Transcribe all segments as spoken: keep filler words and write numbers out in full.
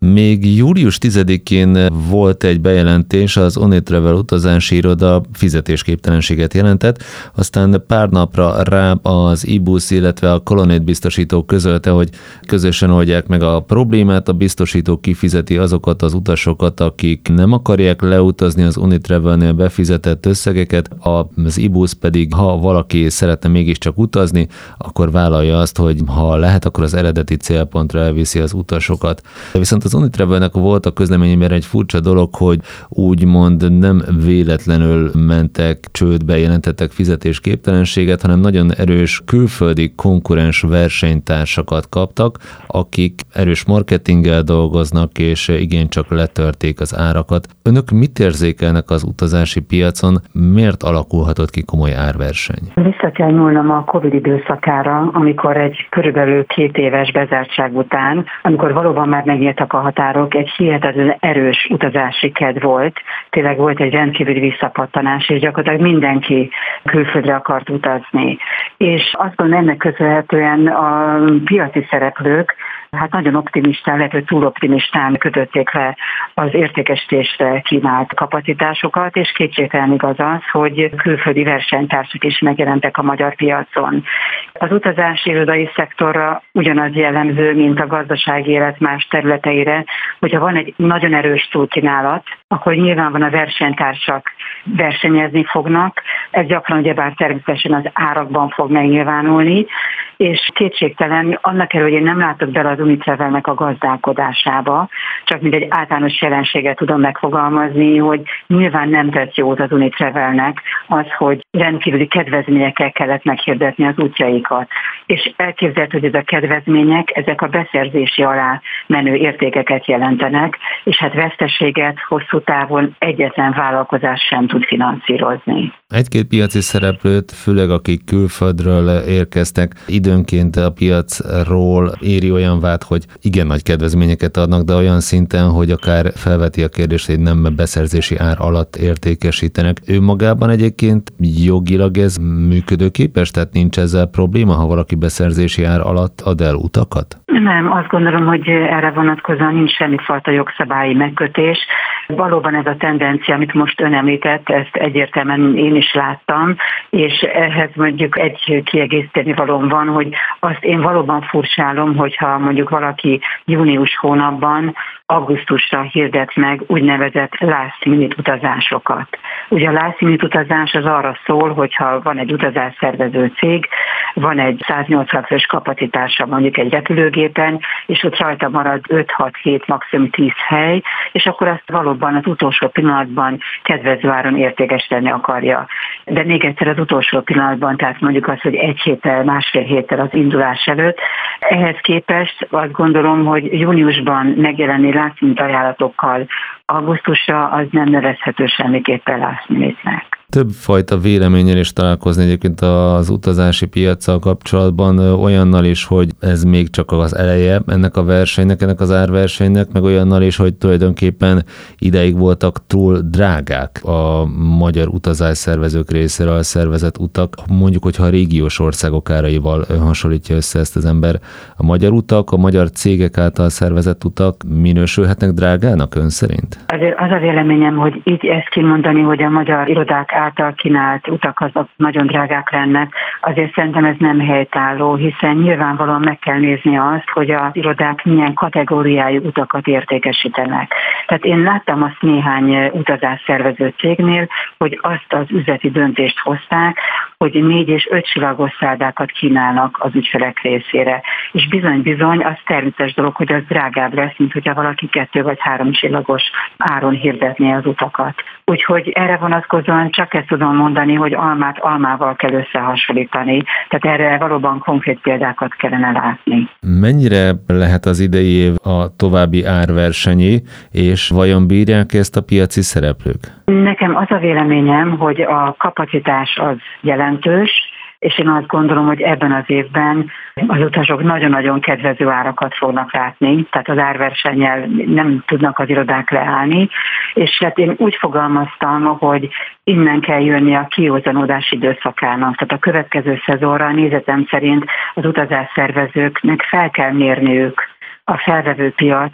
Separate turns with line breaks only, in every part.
Még július tizedikén volt egy bejelentés, az Unitravel utazási iroda fizetésképtelenséget jelentett, aztán pár napra rá az iBusz, illetve a Colonnade biztosító közölte, hogy közösen oldják meg a problémát, a biztosító kifizeti azokat az utasokat, akik nem akarják leutazni az Unitravelnél befizetett összegeket, az iBusz pedig, ha valaki szeretne mégiscsak utazni, akkor vállalja azt, hogy ha lehet, akkor az eredeti célpontra elviszi az utasokat. Viszont az Unitravelnek volt a közleményében egy furcsa dolog, hogy úgymond nem véletlenül mentek csődbe, jelentettek fizetésképtelenséget, hanem nagyon erős külföldi konkurens versenytársakat kaptak, akik erős marketinggel dolgoznak, és igencsak letörték az árakat. Önök mit érzékelnek az utazási piacon? Miért alakulhatott ki komoly árverseny?
Vissza kell nyúlnom a Covid időszakára, amikor egy körülbelül két éves bezártság után, amikor valóban már megnyíltak a határok, egy hihetetlen erős utazási kedv volt. Tényleg volt egy rendkívüli visszapattanás, és gyakorlatilag mindenki külföldre akart utazni. És azt gondolom, ennek köszönhetően a piaci szereplők hát nagyon optimistán, lehet, hogy túl optimistán kötötték le az értékesítésre kínált kapacitásokat, és kétségtelen igaz az, hogy külföldi versenytársak is megjelentek a magyar piacon. Az utazási irodai szektorra ugyanaz jellemző, mint a gazdasági élet más területeire, hogyha van egy nagyon erős túlkínálat, akkor nyilván van a versenytársak versenyezni fognak, ez gyakran ugyebár természetesen az árakban fog megnyilvánulni, és kétségtelen annak elő, hogy én nem látok bele az Unitravelnek a gazdálkodásába, csak mint egy általános jelenséget tudom megfogalmazni, hogy nyilván nem tett jót az Unitravelnek az, hogy rendkívüli kedvezményekkel kellett meghirdetni az útjaikat. És elképzelhető, hogy ez a kedvezmények, ezek a beszerzési alá menő értékeket jelentenek, és hát veszteséget hosszú távon egyetlen vállalkozás sem tud finanszírozni.
Egy-két piaci szereplőt, főleg akik külföldről érkeztek, időnként a piacról éri olyan vád, hogy igen nagy kedvezményeket adnak, de olyan szinten, hogy akár felveti a kérdést, hogy nem beszerzési ár alatt értékesítenek. Ő magában egyébként jogilag ez működőképes, tehát nincs ezzel probléma, ha valaki beszerzési ár alatt ad el utakat?
Nem, azt gondolom, hogy erre vonatkozóan nincs semmifajta jogszabályi megkötés. Valóban ez a tendencia, amit most ön említett, ezt egyértelműen én is láttam, és ehhez mondjuk egy kiegészíteni valóm van, hogy azt én valóban furcsálom, hogyha mondjuk valaki június hónapban augusztusra hirdet meg úgynevezett last minute utazásokat. Ugye a last minute utazás az arra szól, hogyha van egy utazásszervező cég, van egy száznyolcvan fős kapacitása mondjuk egy repülőgépen, és ott rajta marad öt-hat-hét, maximum tíz hely, és akkor azt valóban az utolsó pillanatban kedvező áron értékesíteni akarja. De még egyszer az utolsó pillanatban, tehát mondjuk az, hogy egy héttel, másfél héttel az indulás előtt. Ehhez képest azt gondolom, hogy júniusban megjelenni last minute ajánlatokkal augusztusra az nem nevezhető semmiképpen last minute-nek.
Több fajta véleménnyel is találkozni egyébként az utazási piaccal kapcsolatban, olyannal is, hogy ez még csak az eleje ennek a versenynek, ennek az árversenynek, meg olyannal is, hogy tulajdonképpen ideig voltak túl drágák a magyar utazásszervezők részéről szervezett utak. Mondjuk, hogyha a régiós országok áraival hasonlítja össze ezt az ember, a magyar utak, a magyar cégek által szervezett utak minősülhetnek drágának ön szerint?
Azért az a véleményem, hogy így ezt kimondani, hogy a magyar irodák által kínált utak azok nagyon drágák lennek, azért szerintem ez nem helytálló, hiszen nyilvánvalóan meg kell nézni azt, hogy az irodák milyen kategóriájú utakat értékesítenek. Tehát én láttam azt néhány utazásszervező cégnél, hogy azt az üzleti döntést hozták, hogy négy és öt csillagos szállákat kínálnak az ügyfelek részére. És bizony-bizony az természetes dolog, hogy az drágább lesz, mint hogyha valaki kettő vagy három csillagos áron hirdetné az utakat. Úgyhogy erre vonatkozóan csak ezt tudom mondani, hogy almát almával kell összehasonlítani. Tehát erre valóban konkrét példákat kellene látni.
Mennyire lehet az idei év a további árversenyi, és vajon bírják ezt a piaci szereplők?
Nekem az a véleményem, hogy a kapacitás az jelentős, és én azt gondolom, hogy ebben az évben az utasok nagyon-nagyon kedvező árakat fognak látni, tehát az árversennyel nem tudnak az irodák leállni, és hát én úgy fogalmaztam, hogy innen kell jönni a kiózanodás időszakának, tehát a következő szezonra nézetem szerint az utazásszervezőknek fel kell mérniük a felvevő piac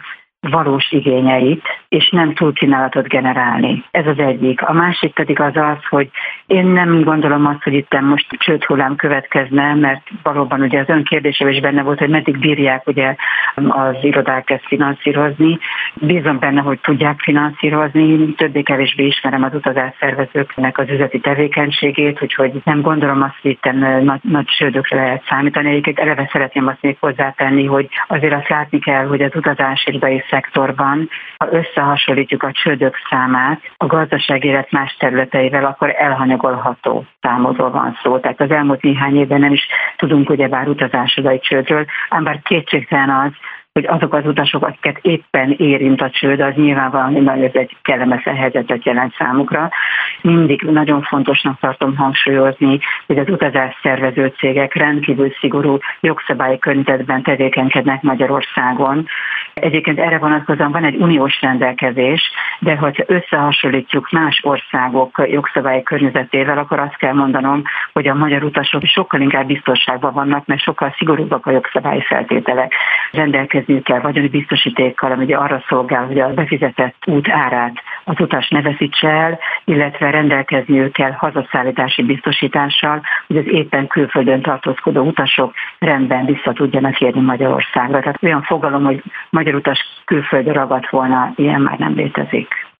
valós igényeit, és nem túlkínálatot generálni. Ez az egyik. A másik pedig az az, hogy én nem gondolom azt, hogy itt most csődhullám következne, mert valóban ugye az önkérdésében is benne volt, hogy meddig bírják ugye az irodák ezt finanszírozni. Bízom benne, hogy tudják finanszírozni, többé-kevésbé ismerem az utazásszervezőknek az üzleti tevékenységét, úgyhogy nem gondolom azt, hogy itt nagy, nagy csődökre lehet számítani. Egyébként eleve szeretném azt még hozzátenni, hogy azért azt látni kell, hogy az utazásirodai szektorban, ha összehasonlítjuk a csődök számát a gazdasági élet más területeivel, akkor elhanyagolható számodról van szó. Tehát az elmúlt néhány évben nem is tudunk ugyebár utazásirodai csődről, ám bár kétségtelen az, hogy azok az utasok, akiket éppen érint a csőd, az nyilvánvalóan ez egy kellemetlen helyzetet jelent számukra. Mindig nagyon fontosnak tartom hangsúlyozni, hogy az utazásszervező cégek rendkívül szigorú jogszabályi környezetben tevékenykednek Magyarországon. Egyébként erre vonatkozóan van egy uniós rendelkezés, de hogyha összehasonlítjuk más országok jogszabályi környezetével, akkor azt kell mondanom, hogy a magyar utasok sokkal inkább biztonságban vannak, mert sokkal szigorúbbak a jogszabályi feltételek. Rendelkezniük kell vagyoni biztosítékkal, ami ugye arra szolgál, hogy a befizetett út árát az utas ne veszítse el, illetve rendelkezniük kell hazaszállítási biztosítással, hogy az éppen külföldön tartózkodó utasok rendben vissza tudjanak érni Magyarországra. Tehát olyan fogalom, hogy magyar utas külföldre ragadt volna, ilyen már nem létezik.